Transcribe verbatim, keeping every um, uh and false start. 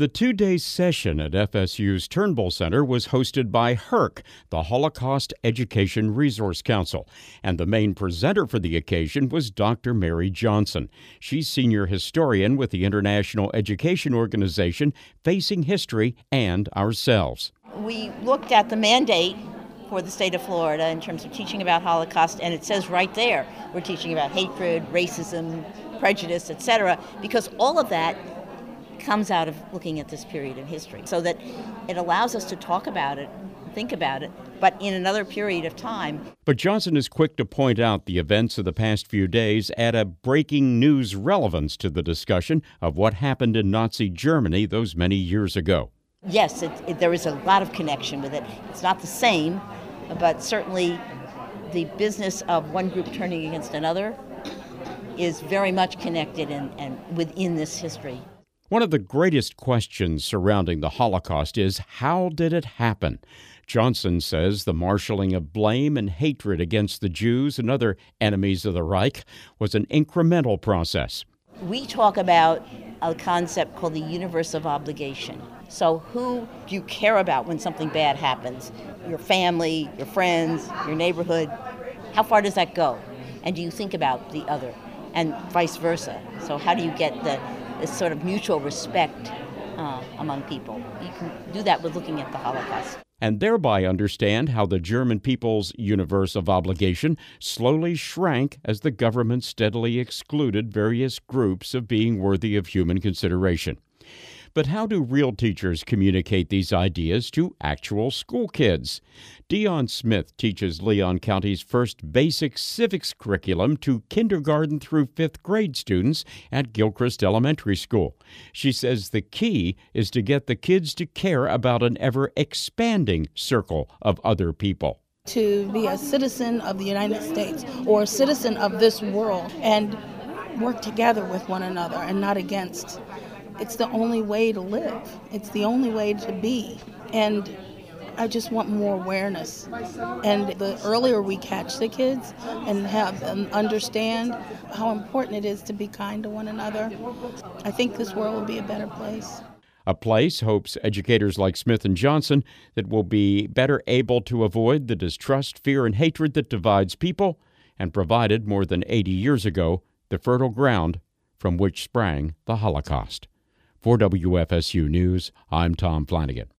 The two-day session at F S U's Turnbull Center was hosted by HERC, the Holocaust Education Resource Council, and the main presenter for the occasion was Doctor Mary Johnson. She's senior historian with the International Education Organization Facing History and Ourselves. We looked at the mandate for the state of Florida in terms of teaching about Holocaust, and it says right there we're teaching about hatred, racism, prejudice, et cetera, because all of that comes out of looking at this period of history, so that it allows us to talk about it, think about it, but in another period of time. But Johnson is quick to point out the events of the past few days add a breaking news relevance to the discussion of what happened in Nazi Germany those many years ago. Yes, it, it, there is a lot of connection with it. It's not the same, but certainly the business of one group turning against another is very much connected and, and within this history. One of the greatest questions surrounding the Holocaust is, how did it happen? Johnson says the marshaling of blame and hatred against the Jews and other enemies of the Reich was an incremental process. We talk about a concept called the universe of obligation. So who do you care about when something bad happens? Your family, your friends, your neighborhood. How far does that go? And do you think about the other? And vice versa. So how do you get the this sort of mutual respect uh, among people? You can do that with looking at the Holocaust. And thereby understand how the German people's universe of obligation slowly shrank as the government steadily excluded various groups of being worthy of human consideration. But how do real teachers communicate these ideas to actual school kids? Dion Smith teaches Leon County's first basic civics curriculum to kindergarten through fifth grade students at Gilchrist Elementary School. She says the key is to get the kids to care about an ever-expanding circle of other people. To be a citizen of the United States or a citizen of this world and work together with one another and not against. It's the only way to live. It's the only way to be. And I just want more awareness. And the earlier we catch the kids and have them understand how important it is to be kind to one another, I think this world will be a better place. A place, hopes educators like Smith and Johnson, that will be better able to avoid the distrust, fear, and hatred that divides people and provided more than eighty years ago the fertile ground from which sprang the Holocaust. For W F S U News, I'm Tom Flanagan.